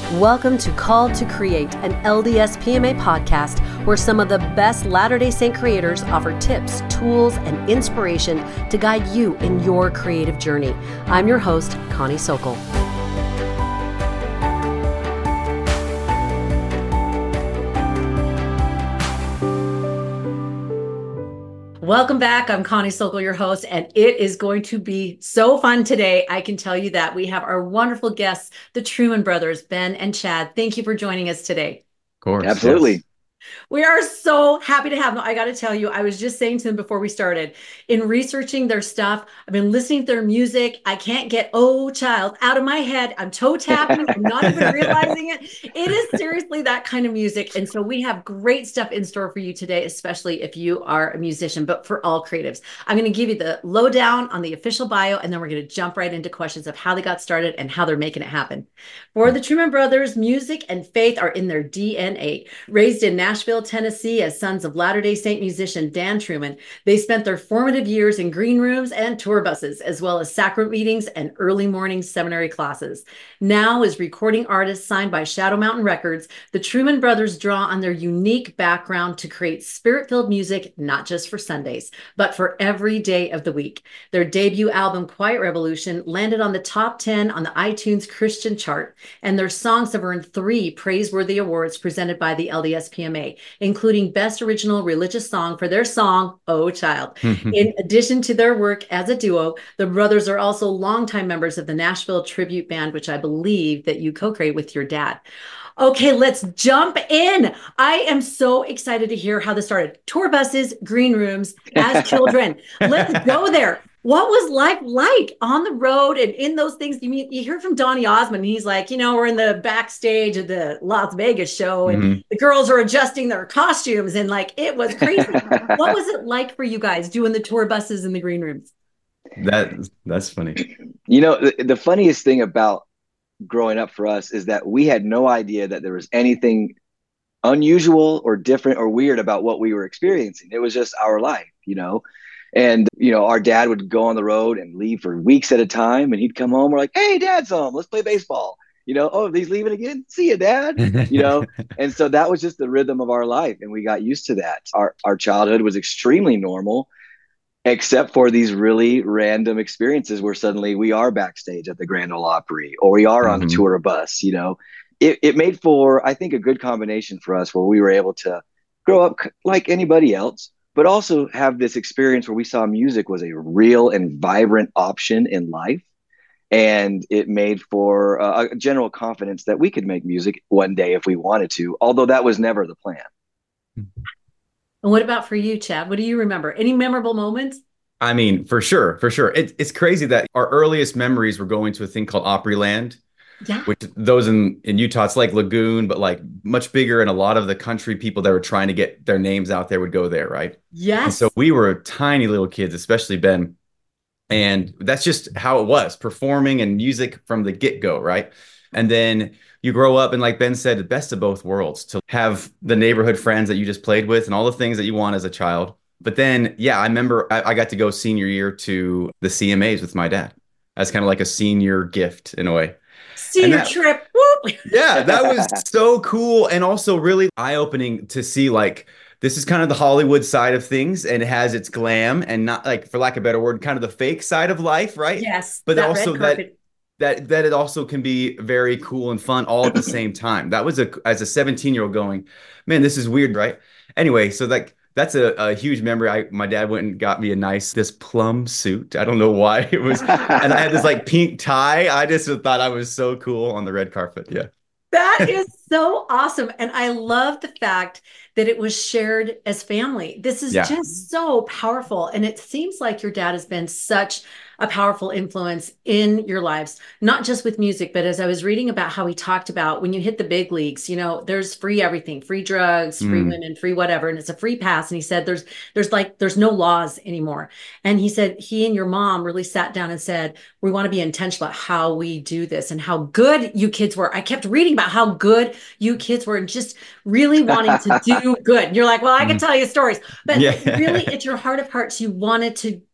Welcome to Called to Create, an LDS PMA podcast where some of the best Latter-day Saint creators offer tips, tools, and inspiration to guide you in your creative journey. I'm your host, Connie Sokol. Welcome back. I'm Connie Sokol, your host, and it is going to be so fun today. I can tell you that we have our wonderful guests, the Truman Brothers, Ben and Chad. Thank you for joining us today. Of course. Absolutely. Yes. We are so happy to have them. I got to tell you, I was just saying to them before we started, in researching their stuff, I've been listening to their music. I can't get "Oh Child" out of my head. I'm toe tapping. I'm not even realizing it. It is seriously that kind of music. And so we have great stuff in store for you today, especially if you are a musician, but for all creatives. I'm going to give you the lowdown on the official bio, and then we're going to jump right into questions of how they got started and how they're making it happen. For the Truman Brothers, music and faith are in their DNA. Raised in Nashville, Tennessee, as sons of Latter-day Saint musician Dan Truman, they spent their formative years in green rooms and tour buses, as well as sacrament meetings and early morning seminary classes. Now, as recording artists signed by Shadow Mountain Records, the Truman Brothers draw on their unique background to create spirit-filled music, not just for Sundays, but for every day of the week. Their debut album, Quiet Revolution, landed on the top 10 on the iTunes Christian chart, and their songs have earned 3 praiseworthy awards presented by the LDS PMA, including Best Original Religious Song for their song, "Oh Child." In addition to their work as a duo, the brothers are also longtime members of the Nashville Tribute Band, which I believe that you co-created with your dad. Okay, let's jump in. I am so excited to hear how this started. Tour buses, green rooms as children. Let's go there. What was life like on the road and in those things? You hear from Donny Osmond. He's like, we're in the backstage of the Las Vegas show and the girls are adjusting their costumes and like, it was crazy. What was it like for you guys doing the tour buses in the green rooms? That's funny. The funniest thing about growing up for us is that we had no idea that there was anything unusual or different or weird about what we were experiencing. It was just our life, And, our dad would go on the road and leave for weeks at a time, and he'd come home. We're like, "Hey, Dad's home. Let's play baseball." "Oh, he's leaving again. See you, Dad." And so that was just the rhythm of our life, and we got used to that. Our childhood was extremely normal, except for these really random experiences where suddenly we are backstage at the Grand Ole Opry, or we are on a tour bus. It made for, I think, a good combination for us where we were able to grow up like anybody else, but also have this experience where we saw music was a real and vibrant option in life. And it made for a general confidence that we could make music one day if we wanted to, although that was never the plan. And what about for you, Chad? What do you remember? Any memorable moments? I mean, for sure. It's crazy that our earliest memories were going to a thing called Opryland. Yeah. Which those in Utah, it's like Lagoon, but like much bigger. And a lot of the country people that were trying to get their names out there would go there, right? Yes. And so we were tiny little kids, especially Ben. And that's just how it was, performing and music from the get-go, right? And then you grow up and, like Ben said, the best of both worlds, to have the neighborhood friends that you just played with and all the things that you want as a child. But then, I remember I got to go senior year to the CMAs with my dad as kind of like a senior gift in a way. Senior trip. Whoop. Yeah, that was so cool. And also really eye-opening to see, like, this is kind of the Hollywood side of things, and it has its glam and, not, like, for lack of a better word, kind of the fake side of life, right? Yes. But also that it also can be very cool and fun all at the same time. That was as a 17-year-old going, man, this is weird, right? Anyway, so that's a huge memory. My dad went and got me this plum suit. I don't know why it was. And I had this like pink tie. I just thought I was so cool on the red carpet. Yeah. That is so awesome. And I love the fact that it was shared as family. This is just so powerful. And it seems like your dad has been such a powerful influence in your lives, not just with music, but as I was reading about how he talked about when you hit the big leagues, there's free everything, free drugs, free women, free whatever. And it's a free pass. And he said, there's no laws anymore. And he said, he and your mom really sat down and said, we want to be intentional about how we do this and how good you kids were. I kept reading about how good you kids were and just really wanting to do good. And you're like, well, I can tell you stories, but really at your heart of hearts, you wanted to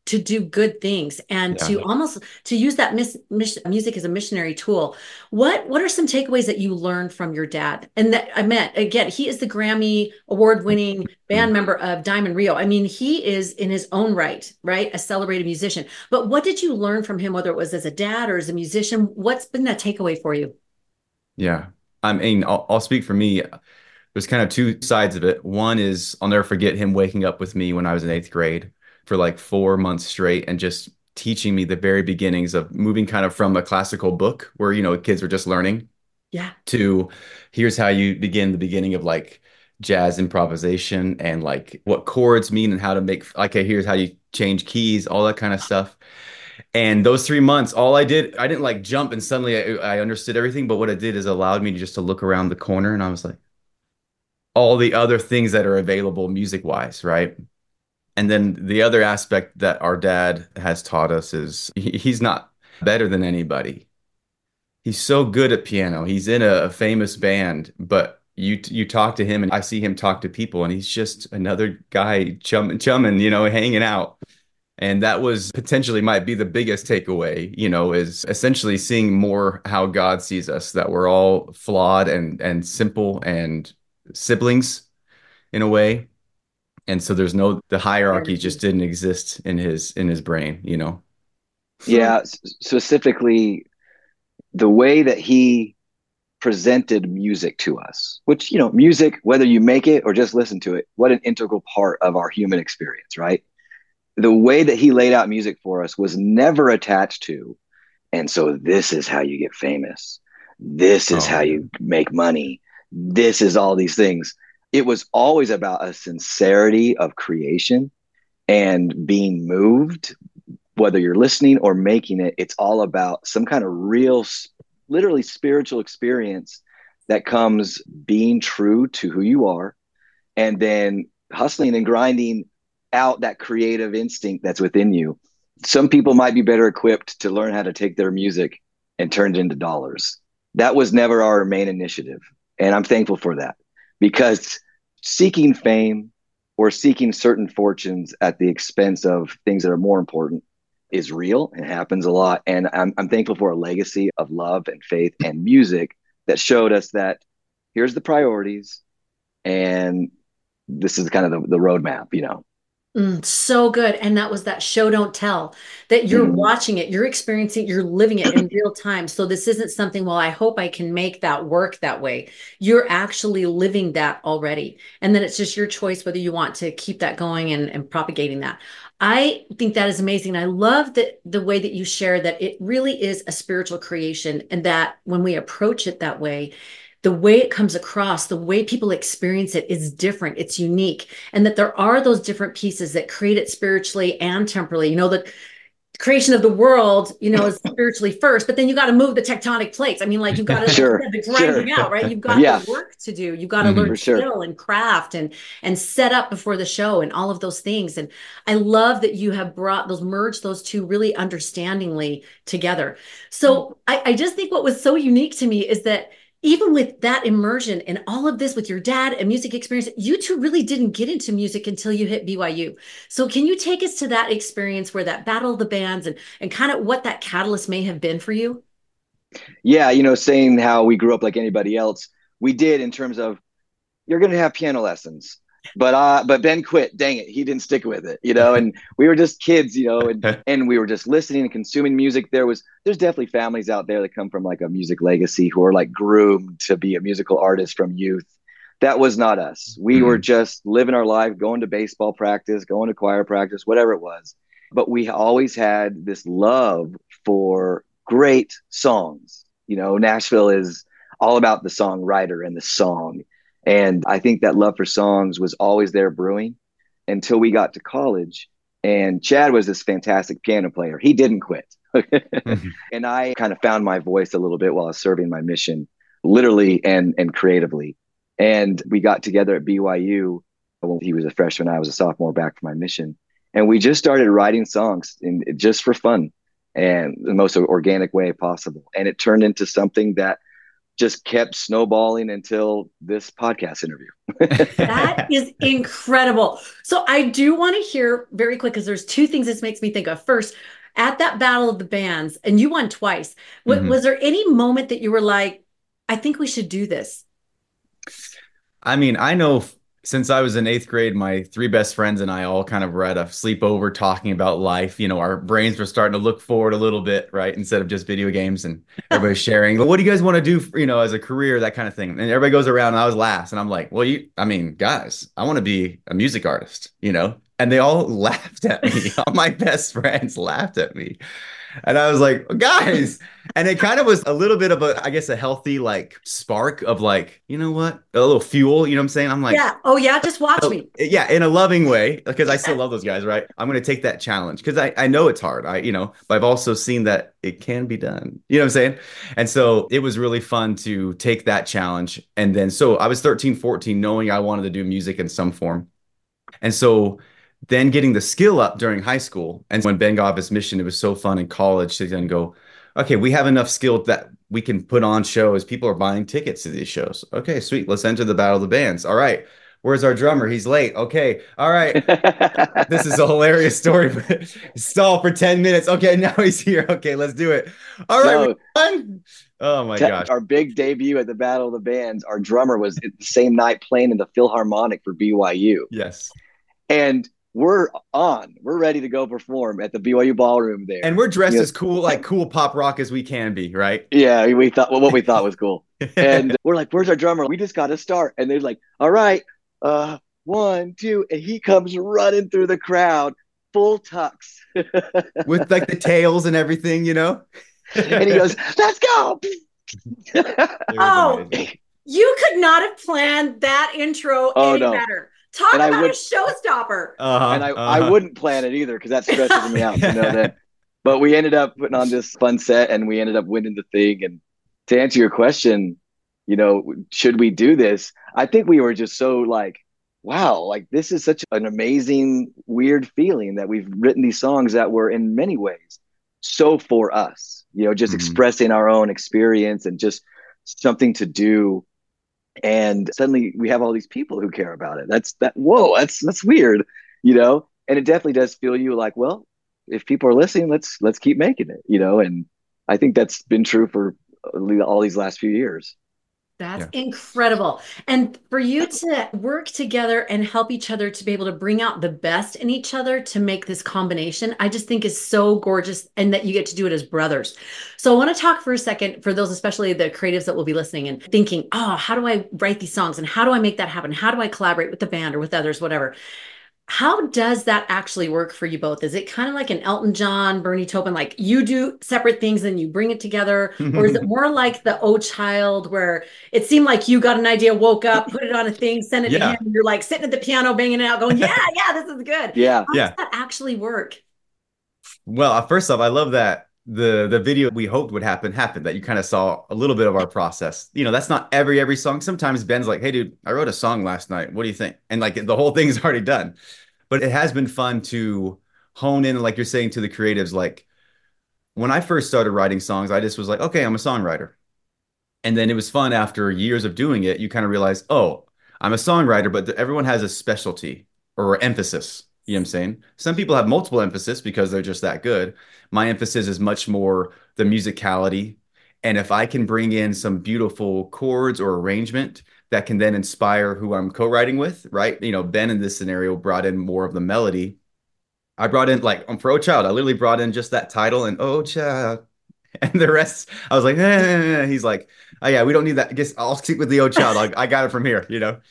to do good things and Yeah. to almost to use that music as a missionary tool. What are some takeaways that you learned from your dad? And that I meant, again, he is the Grammy award-winning band member of Diamond Rio. I mean, he is in his own right, right? A celebrated musician. But what did you learn from him, whether it was as a dad or as a musician? What's been that takeaway for you? Yeah. I mean, I'll speak for me. There's kind of two sides of it. One is I'll never forget him waking up with me when I was in eighth grade for like 4 months straight and just teaching me the very beginnings of moving kind of from a classical book where, kids were just learning Yeah. to here's how you begin the beginning of like jazz improvisation and like what chords mean and how to make, okay, here's how you change keys, all that kind of stuff. And those 3 months, all I didn't like jump and suddenly I understood everything. But what it did is allowed me to just to look around the corner and I was like, all the other things that are available music wise, right? And then the other aspect that our dad has taught us is he's not better than anybody. He's so good at piano. He's in a famous band, but you talk to him and I see him talk to people and he's just another guy chumming, hanging out. And that was potentially might be the biggest takeaway, is essentially seeing more how God sees us, that we're all flawed and simple and siblings in a way. And so the hierarchy just didn't exist in his brain. Yeah, specifically the way that he presented music to us, which, music, whether you make it or just listen to it, what an integral part of our human experience, right? The way that he laid out music for us was never attached to, and so this is how you get famous. This is Oh, how you make money. This is all these things. It was always about a sincerity of creation and being moved, whether you're listening or making it. It's all about some kind of real, literally spiritual experience that comes being true to who you are and then hustling and grinding out that creative instinct that's within you. Some people might be better equipped to learn how to take their music and turn it into dollars. That was never our main initiative. And I'm thankful for that, because seeking fame or seeking certain fortunes at the expense of things that are more important is real and happens a lot. And I'm thankful for a legacy of love and faith and music that showed us that here's the priorities and this is kind of the roadmap. So good. And that was that show don't tell, that you're Mhm. watching it, you're experiencing, you're living it in real time. So this isn't something, well, I hope I can make that work that way. You're actually living that already. And then it's just your choice whether you want to keep that going and propagating that. I think that is amazing. I love that the way that you share that it really is a spiritual creation, and that when we approach it that way, the way it comes across, the way people experience it is different, it's unique, and that there are those different pieces that create it spiritually and temporally. The creation of the world, is spiritually first, but then you got to move the tectonic plates. I mean, like, you got to, like you Sure, said, the sure. grinding out, right? You've got Yeah, the work to do. You've got to learn mhm. for sure. skill and craft and set up before the show and all of those things. And I love that you have merged those two really understandingly together. So I just think what was so unique to me is that even with that immersion and all of this with your dad and music experience, you two really didn't get into music until you hit BYU. So can you take us to that experience where that battle of the bands and kind of what that catalyst may have been for you? Yeah, saying how we grew up like anybody else, we did in terms of you're going to have piano lessons. But Ben quit. Dang it, he didn't stick with it. And we were just kids, and we were just listening and consuming music. There's definitely families out there that come from like a music legacy who are like groomed to be a musical artist from youth. That was not us. We were Mhm. just living our life, going to baseball practice, going to choir practice, whatever it was. But we always had this love for great songs. Nashville is all about the songwriter and the song. And I think that love for songs was always there brewing until we got to college. And Chad was this fantastic piano player. He didn't quit. Mhm. And I kind of found my voice a little bit while I was serving my mission, literally and creatively. And we got together at BYU when he was a freshman. I was a sophomore back for my mission. And we just started writing songs just for fun and the most organic way possible. And it turned into something that just kept snowballing until this podcast interview. That is incredible. So I do want to hear very quick because there's two things this makes me think of. First, at that battle of the bands, and you won twice, was there any moment that you were like, I think we should do this? I mean, I know since I was in eighth grade, my three best friends and I all kind of were at a sleepover talking about life. You know, our brains were starting to look forward a little bit, right? Instead of just video games, and everybody's sharing, what do you guys want to do, as a career, that kind of thing. And everybody goes around and I was last. And I'm like, well, I mean, guys, I want to be a music artist, And they all laughed at me. All my best friends laughed at me. And I was like, guys. And it kind of was a little bit of I guess, a healthy like spark of like, you know what? A little fuel, you know what I'm saying? I'm like, yeah. Oh, yeah. Just watch me. Yeah. In a loving way, because I still love those guys, right? I'm going to take that challenge because I know it's hard. But I've also seen that it can be done. You know what I'm saying? And so it was really fun to take that challenge. And then, so I was 13, 14, knowing I wanted to do music in some form. And so then getting the skill up during high school. And when Ben got off his mission, it was so fun in college to then go, okay, we have enough skill that we can put on shows. People are buying tickets to these shows. Okay, sweet. Let's enter the battle of the bands. All right. Where's our drummer? He's late. Okay. All right. This is a hilarious story. Stall for 10 minutes. Okay, now he's here. Okay, let's do it. All right. Oh my gosh. Our big debut at the Battle of the Bands, our drummer was the same night playing in the Philharmonic for BYU. Yes. And we're ready to go perform at the BYU ballroom there. And we're dressed as cool pop rock as we can be, right? Yeah, we thought what we thought was cool. And we're like, where's our drummer? We just got to start. And they're like, all right, 1, 2. And he comes running through the crowd, full tux. With like the tails and everything, And he goes, let's go. Oh, you could not have planned that intro any better. Talk about a showstopper. And I wouldn't plan it either because that stresses me out. But we ended up putting on this fun set and we ended up winning the thing. And to answer your question, should we do this? I think we were just so like, wow, like this is such an amazing, weird feeling that we've written these songs that were in many ways so for us, just expressing our own experience and just something to do. And suddenly we have all these people who care about it. That's weird, and it definitely does feel you like, well, if people are listening, let's keep making it, and I think that's been true for all these last few years. That's incredible. And for you to work together and help each other to be able to bring out the best in each other to make this combination, I just think is so gorgeous, and that you get to do it as brothers. So I want to talk for a second for those, especially the creatives that will be listening and thinking, oh, how do I write these songs? And how do I make that happen? How do I collaborate with the band or with others, whatever? How does that actually work for you both? Is it kind of like an Elton John, Bernie Taupin, like you do separate things and you bring it together? Or is it more like the Oh Child, where it seemed like you got an idea, woke up, put it on a thing, sent it to him, and you're like sitting at the piano, banging it out, going, yeah, this is good. Yeah. How does that actually work? Well, first off, I love that the video we hoped would happen, that you kind of saw a little bit of our process. That's not every song. Sometimes Ben's like, hey, dude, I wrote a song last night. What do you think? And like the whole thing's already done. But it has been fun to hone in, like you're saying, to the creatives. Like when I first started writing songs, I just was like, okay, I'm a songwriter. And then it was fun after years of doing it. You kind of realize, oh, I'm a songwriter, but everyone has a specialty or emphasis. You know what I'm saying? Some people have multiple emphasis because they're just that good. My emphasis is much more the musicality. And if I can bring in some beautiful chords or arrangement that can then inspire who I'm co-writing with, right? Ben in this scenario brought in more of the melody. I brought in for Oh Child, I literally brought in just that title and Oh Child. And the rest, I was like, He's like, oh yeah, we don't need that. I guess I'll stick with the Oh Child. I got it from here,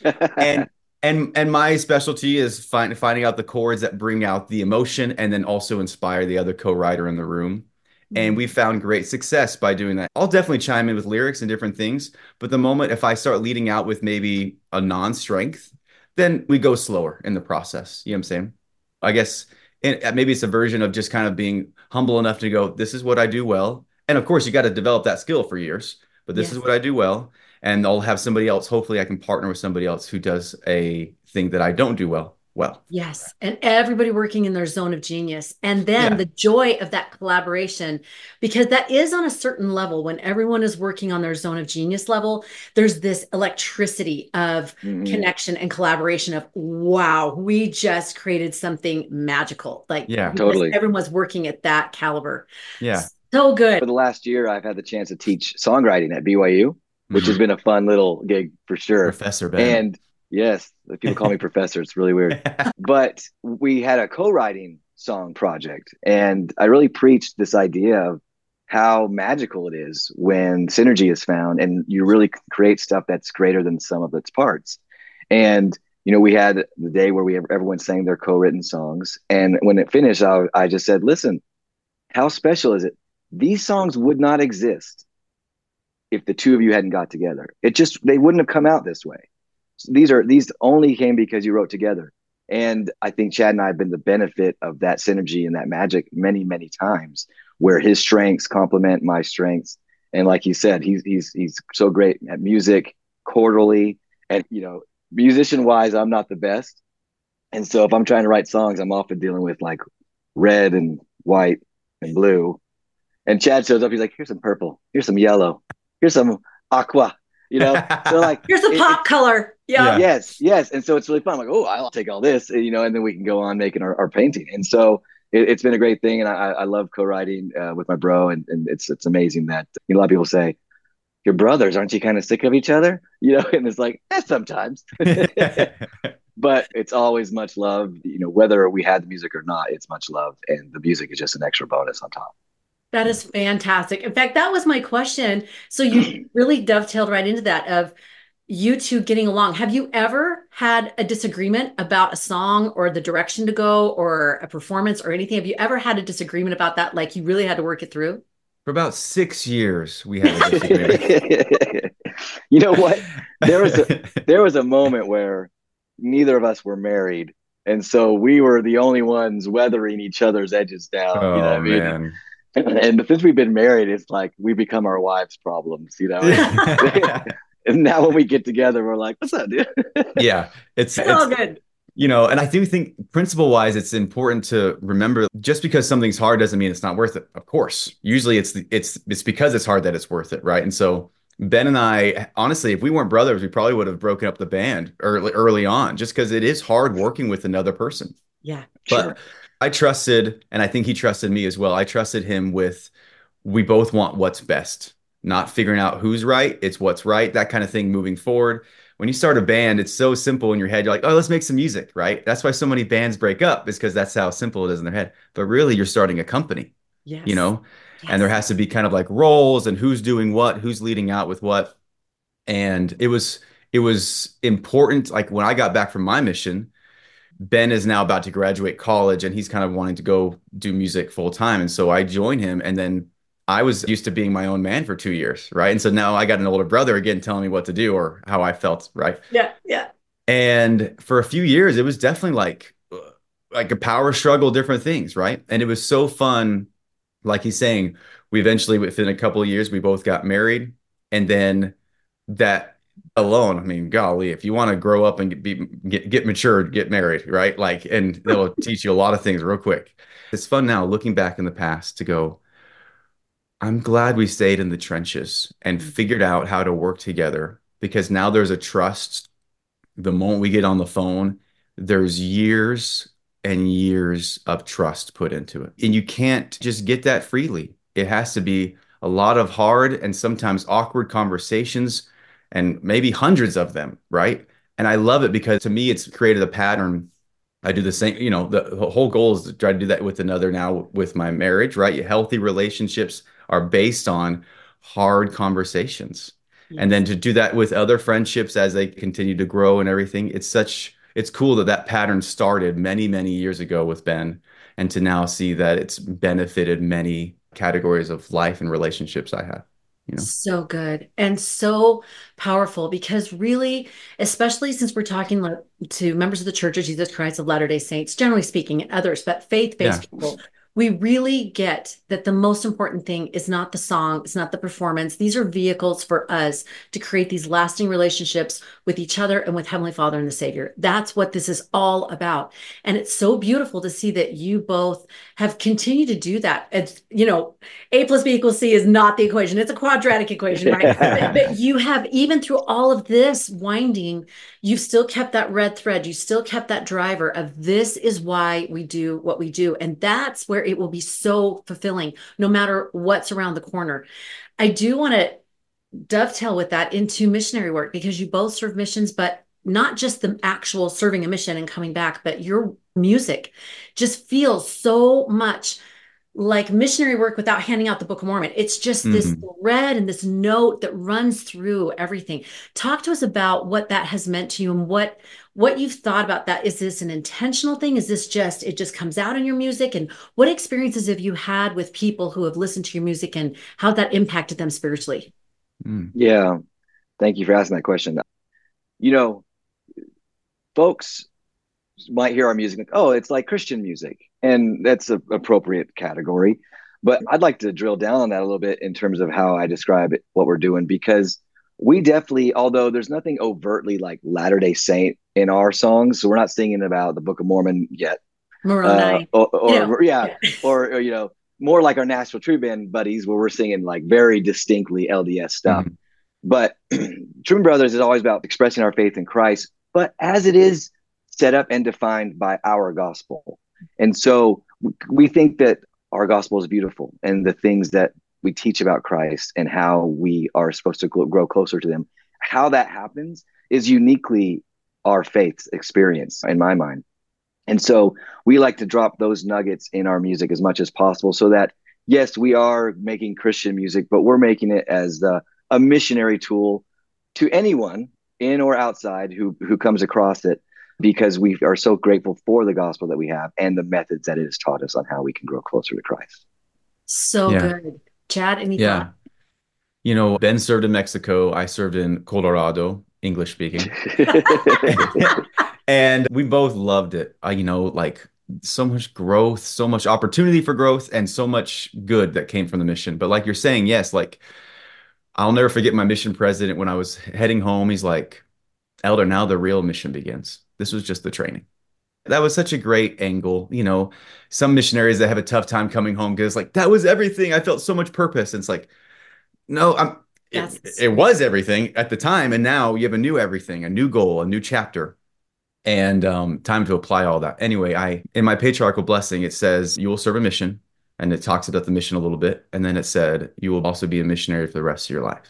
And my specialty is finding out the chords that bring out the emotion and then also inspire the other co-writer in the room. And we found great success by doing that. I'll definitely chime in with lyrics and different things. But the moment if I start leading out with maybe a non-strength, then we go slower in the process. You know what I'm saying? I guess maybe it's a version of just kind of being humble enough to go, this is what I do well. And of course, you got to develop that skill for years. But this is what I do well. And I'll have somebody else. Hopefully I can partner with somebody else who does a thing that I don't do well. well. Yes. And everybody working in their zone of genius. And then Yeah. the joy of that collaboration, because that is on a certain level when everyone is working on their zone of genius level, there's this electricity of connection and collaboration of, wow, we just created something magical. Like Yeah. because Totally. everyone's working at that caliber. Yeah. So good. For the last year, I've had the chance to teach songwriting at BYU, which has been a fun little gig for sure. Professor Ben. And yes, people call me professor. It's really weird. But we had a co-writing song project, and I really preached this idea of how magical it is when synergy is found and you really create stuff that's greater than the sum of its parts. And we had the day where everyone sang their co-written songs, and when it finished, I just said, "Listen, how special is it? These songs would not exist if the two of you hadn't got together. They wouldn't have come out this way. So these only came because you wrote together." And I think Chad and I have been the benefit of that synergy and that magic many, many times, where his strengths complement my strengths. And like you said, he's so great at music, chordally, and musician wise, I'm not the best. And so if I'm trying to write songs, I'm often dealing with like red and white and blue. And Chad shows up, he's like, "Here's some purple, here's some yellow, here's some aqua." So like, here's a pop color. Yeah. Yes. And so it's really fun. I'm like, "Oh, I'll take all this," and then we can go on making our painting. And so it's been a great thing. And I love co-writing with my bro. And it's amazing that a lot of people say, "Your brothers, aren't you kind of sick of each other?" And it's like, sometimes. But it's always much love, whether we had the music or not, it's much love. And the music is just an extra bonus on top. That is fantastic. In fact, that was my question. So you really dovetailed right into that of you two getting along. Have you ever had a disagreement about a song or the direction to go or a performance or anything? Have you ever had a disagreement about that? Like you really had to work it through? For about 6 years, we had a disagreement. You know what? There was a moment where neither of us were married. And so we were the only ones weathering each other's edges down. Oh, you know what I mean? man. And since we've been married, it's like we become our wives' problems, And now when we get together, we're like, "What's up, dude?" Yeah, it's all good. And I do think principle wise, it's important to remember just because something's hard doesn't mean it's not worth it. Of course, usually it's because it's hard that it's worth it, right? And so Ben and I, honestly, if we weren't brothers, we probably would have broken up the band early on, just because it is hard working with another person. Yeah, but sure. I trusted, and I think he trusted me as well. I trusted him with, we both want what's best, not figuring out who's right. It's what's right, that kind of thing moving forward. When you start a band, it's so simple in your head. You're like, "Oh, let's make some music," right? That's why so many bands break up, is because that's how simple it is in their head. But really, you're starting a company, yes. And there has to be kind of like roles and who's doing what, who's leading out with what. And it was important. Like when I got back from my mission, Ben is now about to graduate college and he's kind of wanting to go do music full time. And so I joined him, and then I was used to being my own man for 2 years, right? And so now I got an older brother again telling me what to do or how I felt, right? Yeah. And for a few years, it was definitely like a power struggle, different things, right? And it was so fun. Like he's saying, we eventually, within a couple of years, we both got married. And then that alone, I mean, golly, if you want to grow up and get mature, get married, right? Like, and they'll teach you a lot of things real quick. It's fun now looking back in the past to go, I'm glad we stayed in the trenches and figured out how to work together, because now there's a trust. The moment we get on the phone, there's years and years of trust put into it. And you can't just get that freely. It has to be a lot of hard and sometimes awkward conversations, and maybe hundreds of them, right? And I love it because to me, it's created a pattern. I do the same, the whole goal is to try to do that with another now with my marriage, right? Healthy relationships are based on hard conversations. Yes. And then to do that with other friendships as they continue to grow and everything, it's cool that pattern started many, many years ago with Ben, and to now see that it's benefited many categories of life and relationships I have. So good and so powerful, because really, especially since we're talking to members of the Church of Jesus Christ of Latter-day Saints, generally speaking, and others, but faith-based people, we really get that the most important thing is not the song, it's not the performance. These are vehicles for us to create these lasting relationships with each other and with Heavenly Father and the Savior. That's what this is all about. And it's so beautiful to see that you both have continued to do that. It's, A plus B equals C is not the equation. It's a quadratic equation, right? But you have, even through all of this winding, you've still kept that red thread. You still kept that driver of this is why we do what we do. And that's where it will be so fulfilling, no matter what's around the corner. I do want to dovetail with that into missionary work, because you both serve missions, but not just the actual serving a mission and coming back, but your music just feels so much like missionary work without handing out the Book of Mormon. It's just this thread and this note that runs through everything. Talk to us about what that has meant to you and what you've thought about that. Is this an intentional thing? Is this just, it just comes out in your music? And what experiences have you had with people who have listened to your music and how that impacted them spiritually? Yeah. Thank you for asking that question. Folks might hear our music like, oh, it's like Christian music. And that's an appropriate category. But I'd like to drill down on that a little bit in terms of how I describe it, what we're doing, because we definitely, although there's nothing overtly like Latter-day Saint in our songs, so we're not singing about the Book of Mormon yet. Moroni. Or more like our Nashville True Band buddies, where we're singing like very distinctly LDS stuff. But Truman Brothers is always about expressing our faith in Christ, but as it is set up and defined by our gospel. And so we think that our gospel is beautiful, and the things that we teach about Christ and how we are supposed to grow closer to them, how that happens is uniquely our faith experience in my mind. And so we like to drop those nuggets in our music as much as possible, so that, yes, we are making Christian music, but we're making it as a missionary tool to anyone in or outside who comes across it, because we are so grateful for the gospel that we have and the methods that it has taught us on how we can grow closer to Christ. So good. Chad, any thought? Ben served in Mexico. I served in Colorado, English speaking. And we both loved it. Like so much growth, so much opportunity for growth, and so much good that came from the mission. But like you're saying, yes, like I'll never forget my mission president when I was heading home. He's like, Elder, now the real mission begins. This was just the training. That was such a great angle. Some missionaries that have a tough time coming home because like, that was everything. I felt so much purpose. And it's like, no, it was everything at the time. And now you have a new everything, a new goal, a new chapter, and time to apply all that. Anyway, in my patriarchal blessing, it says you will serve a mission, and it talks about the mission a little bit. And then it said, you will also be a missionary for the rest of your life.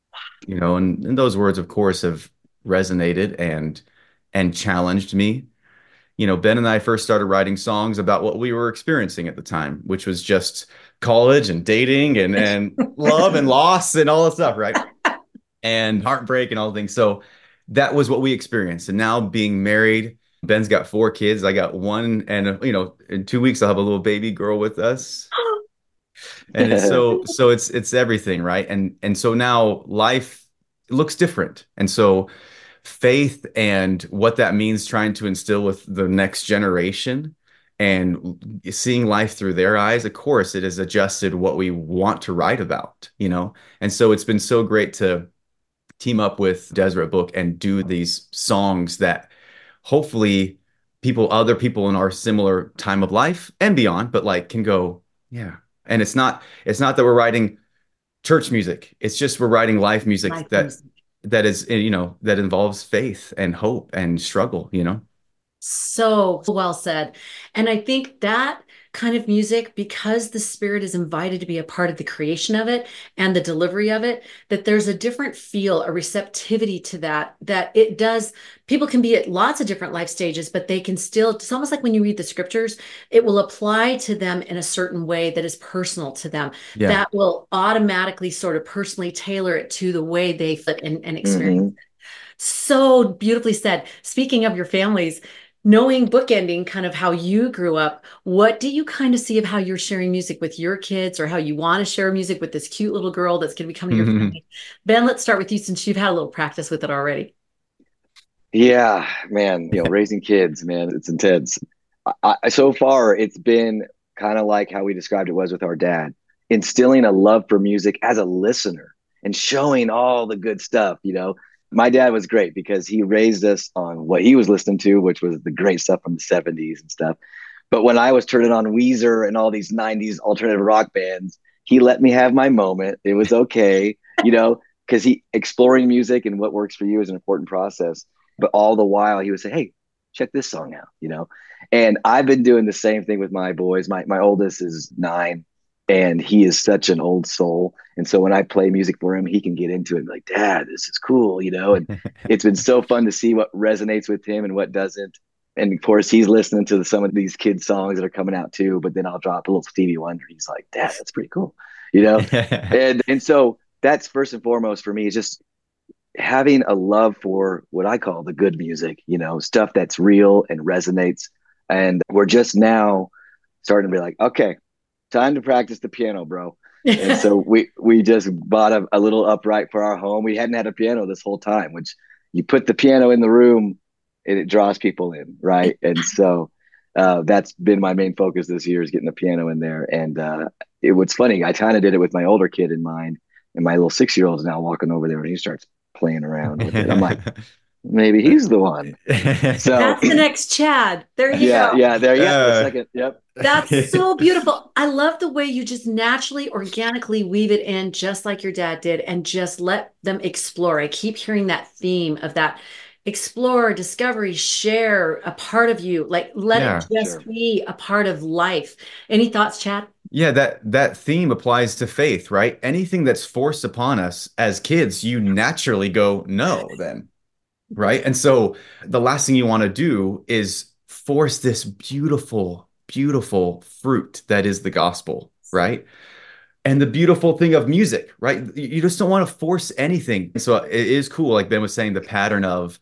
And those words, of course, have resonated and challenged me. Ben and I first started writing songs about what we were experiencing at the time, which was just college and dating and love and loss and all that stuff, right? And heartbreak and all the things. So that was what we experienced. And now being married, Ben's got 4 kids. I got one, and in 2 weeks I'll have a little baby girl with us. And it's so it's everything, right? And so now life looks different. And so faith and what that means, trying to instill with the next generation and seeing life through their eyes, of course, it has adjusted what we want to write about, And so it's been so great to team up with Deseret Book and do these songs that hopefully other people in our similar time of life and beyond, but like can go, yeah. And it's not that we're writing church music. It's just we're writing life music that is, that involves faith and hope and struggle, So well said. And I think that kind of music, because the Spirit is invited to be a part of the creation of it and the delivery of it, that there's a different feel, a receptivity to that it does. People can be at lots of different life stages, but they can still, it's almost like when you read the scriptures, it will apply to them in a certain way that is personal to them. Yeah. That will automatically sort of personally tailor it to the way they fit and experience it. So beautifully said. Speaking of your families, knowing bookending kind of how you grew up, what do you kind of see of how you're sharing music with your kids, or how you want to share music with this cute little girl that's going to be coming to your family? Ben, let's start with you, since you've had a little practice with it already. Yeah, man, raising kids, man, it's intense. So far, it's been kind of like how we described it was with our dad, instilling a love for music as a listener and showing all the good stuff. My dad was great because he raised us on what he was listening to, which was the great stuff from the 70s and stuff. But when I was turning on Weezer and all these 90s alternative rock bands, he let me have my moment. It was okay, because he exploring music and what works for you is an important process. But all the while he would say, "Hey, check this song out." And I've been doing the same thing with my boys. My oldest is 9, and he is such an old soul. And so when I play music for him, he can get into it and be like, "Dad, this is cool." And it's been so fun to see what resonates with him and what doesn't. And of course, he's listening to some of these kids' songs that are coming out too. But then I'll drop a little Stevie Wonder. He's like, "Dad, that's pretty cool," you know. And so that's first and foremost for me is just having a love for what I call the good music, stuff that's real and resonates. And we're just now starting to be like, okay, time to practice the piano, bro. And so we just bought a little upright for our home. We hadn't had a piano this whole time, which you put the piano in the room and it draws people in, right? And so that's been my main focus this year is getting the piano in there. And it was funny. I kind of did it with my older kid in mind, and my little 6-year-old is now walking over there and he starts playing around with it. I'm like, maybe he's the one. So that's the next Chad. There you go. Yeah, there you go. Second. Yep. That's so beautiful. I love the way you just naturally, organically weave it in, just like your dad did, and just let them explore. I keep hearing that theme of that explore, discovery, share a part of you. Like let it just be a part of life. Any thoughts, Chad? Yeah, that theme applies to faith, right? Anything that's forced upon us as kids, you naturally go, no, then. Right. And so the last thing you want to do is force this beautiful, beautiful fruit that is the gospel, right? And the beautiful thing of music, right? You just don't want to force anything. So it is cool, like Ben was saying, the pattern of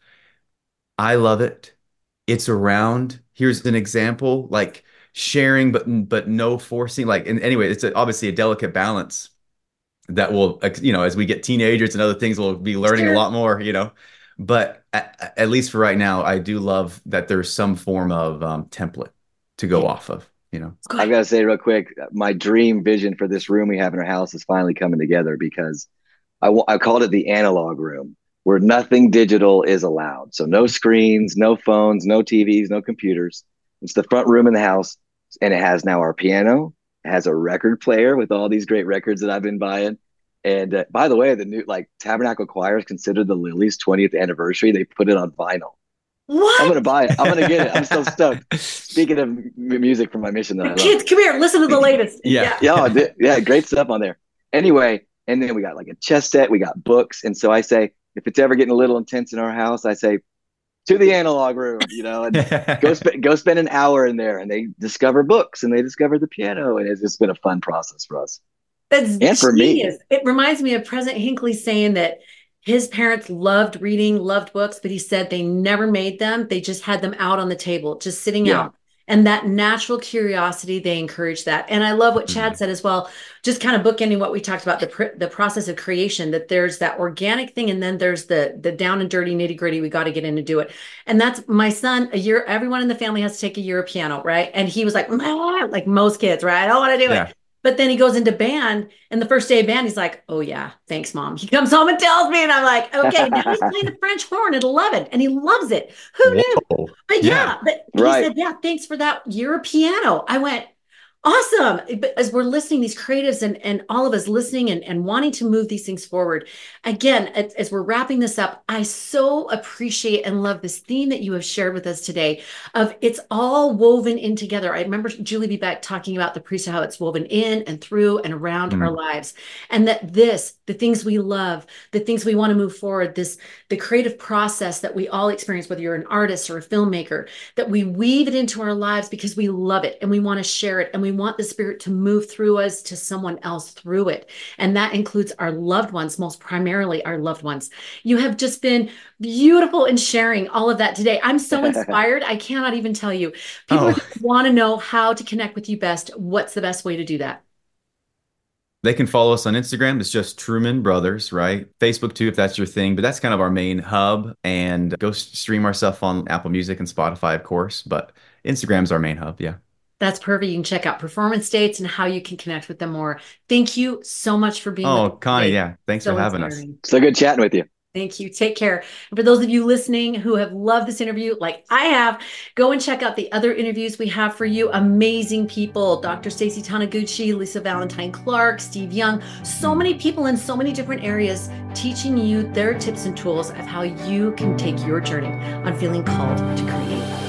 I love it. It's around. Here's an example, like sharing, but no forcing. Like, and anyway, it's obviously a delicate balance that will, as we get teenagers and other things, we'll be learning a lot more, But at least for right now, I do love that there's some form of template to go off of, I've got to say real quick, my dream vision for this room we have in our house is finally coming together because I called it the analog room, where nothing digital is allowed. So no screens, no phones, no TVs, no computers. It's the front room in the house, and it has now our piano. It has a record player with all these great records that I've been buying. And by the way, the new Tabernacle Choir is considered the Lily's 20th anniversary. They put it on vinyl. What? I'm gonna buy it. I'm gonna get it. I'm so stoked. Speaking of music from my mission that I love. Kids, come here. Listen to the latest. Yeah, great stuff on there. Anyway, and then we got like a chess set. We got books. And so I say, if it's ever getting a little intense in our house, I say, to the analog room, and go spend an hour in there. And they discover books and they discover the piano. And it's just been a fun process for us. That's and for genius. me. It reminds me of President Hinckley saying that his parents loved reading, loved books, but he said they never made them. They just had them out on the table, just sitting out. And that natural curiosity, they encourage that. And I love what Chad said as well, just kind of bookending what we talked about, the process of creation, that there's that organic thing. And then there's the down and dirty nitty gritty. We got to get in and do it. And that's my son, a year, everyone in the family has to take a year of piano, right? And he was like most kids, right? I don't want to do it. But then he goes into band, and the first day of band, he's like, "Oh yeah, thanks, Mom." He comes home and tells me, and I'm like, "Okay, now he's playing the French horn at 11, and he loves it. Who knew?" But he said, "Yeah, thanks for that year of piano." I went, awesome. But as we're listening, these creatives and all of us listening and wanting to move these things forward, again, as we're wrapping this up, I so appreciate and love this theme that you have shared with us today of it's all woven in together. I remember Julie B. Beck talking about the priesthood, how it's woven in and through and around our lives. And that the things we love, the things we want to move forward, the creative process that we all experience, whether you're an artist or a filmmaker, that we weave it into our lives because we love it and we want to share it and we want the Spirit to move through us to someone else through it. And that includes our loved ones, most primarily our loved ones. You have just been beautiful in sharing all of that today. I'm so inspired. I cannot even tell you. People want to know how to connect with you best. What's the best way to do that? They can follow us on Instagram. It's just Truman Brothers, right? Facebook too, if that's your thing. But that's kind of our main hub. And go stream our stuff on Apple Music and Spotify, of course. But Instagram's our main hub. Yeah. That's perfect. You can check out Performance States and how you can connect with them more. Thank you so much for being with Oh, us Connie, today. yeah. Thanks So for having us. inspiring. So good chatting with you. Thank you. Take care. And for those of you listening who have loved this interview, like I have, go and check out the other interviews we have for you. Amazing people. Dr. Stacey Taniguchi, Lisa Valentine Clark, Steve Young, so many people in so many different areas teaching you their tips and tools of how you can take your journey on feeling called to create.